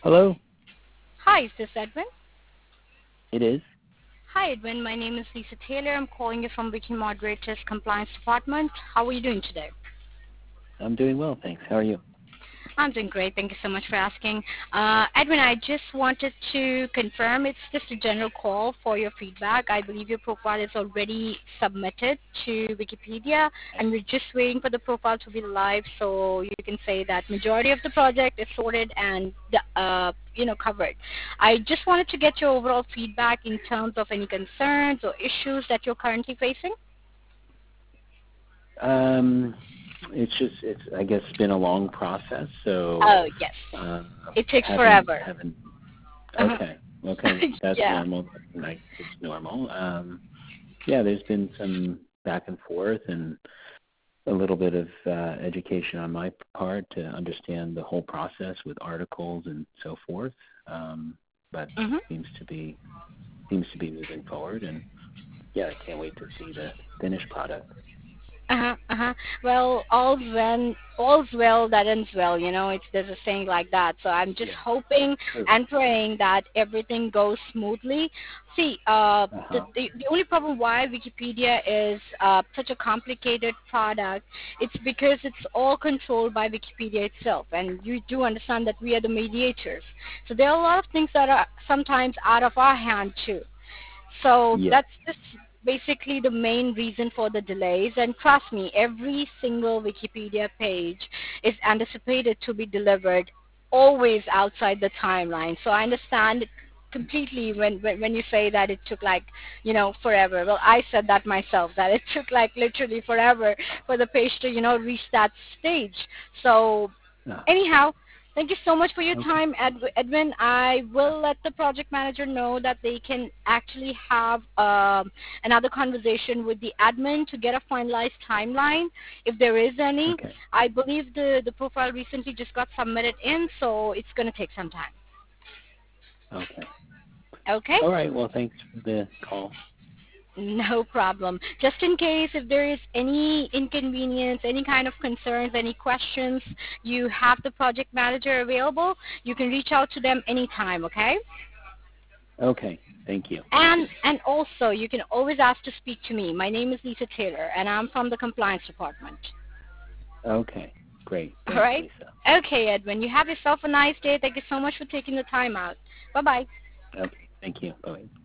Hello? Hi, is this Edwin? It is. Hi, Edwin. My name is Lisa Taylor. I'm calling you from Wiki Moderators Compliance Department. How are you doing today? I'm doing well, thanks. How are you? I'm doing great. Thank you so much for asking. Edwin, I just wanted to confirm it's just a general call for your feedback. I believe your profile is already submitted to Wikipedia, and we're just waiting for the profile to be live, so you can say that majority of the project is sorted and covered. I just wanted to get your overall feedback in terms of any concerns or issues that you're currently facing. Um, it's I guess been a long process, so Oh, yes. uh, It takes haven't forever. haven't. Uh-huh. Okay, that's Yeah. normal. Like it's normal. Yeah, there's been some back and forth and a little bit of education on my part to understand the whole process with articles and so forth. But Mhm. seems to be moving forward, and yeah, I can't wait to see the finished product. Uh-huh, uh-huh. Well, all's well that ends well, there's a saying like that. So I'm just Yeah, hoping true. and praying that everything goes smoothly. See, Uh-huh. the only problem why Wikipedia is such a complicated product, it's because it's all controlled by Wikipedia itself, and you do understand that we are the mediators. So there are a lot of things that are sometimes out of our hand too. So Yes. that's just basically the main reason for the delays. And trust me, every single Wikipedia page is anticipated to be delivered always outside the timeline. So I understand completely when you say that it took like, forever. Well, I said that myself, that it took like literally forever for the page to, reach that stage. So Uh, anyhow, thank you so much for your okay. time, Edwin. I will let the project manager know that they can actually have another conversation with the admin to get a finalized timeline, if there is any. Okay. I believe the profile recently just got submitted in, so it's going to take some time. Okay. Okay? All right. Well, thanks for the call. No problem. Just in case if there is any inconvenience, any kind of concerns, any questions, you have the project manager available. You can reach out to them anytime, okay? Okay. Thank you. And also, you can always ask to speak to me. My name is Lisa Taylor, and I'm from the compliance department. Okay. Great. All Thanks, right? Lisa. Okay, Edwin. You have yourself a nice day. Thank you so much for taking the time out. Bye-bye. Okay. Thank you. Bye.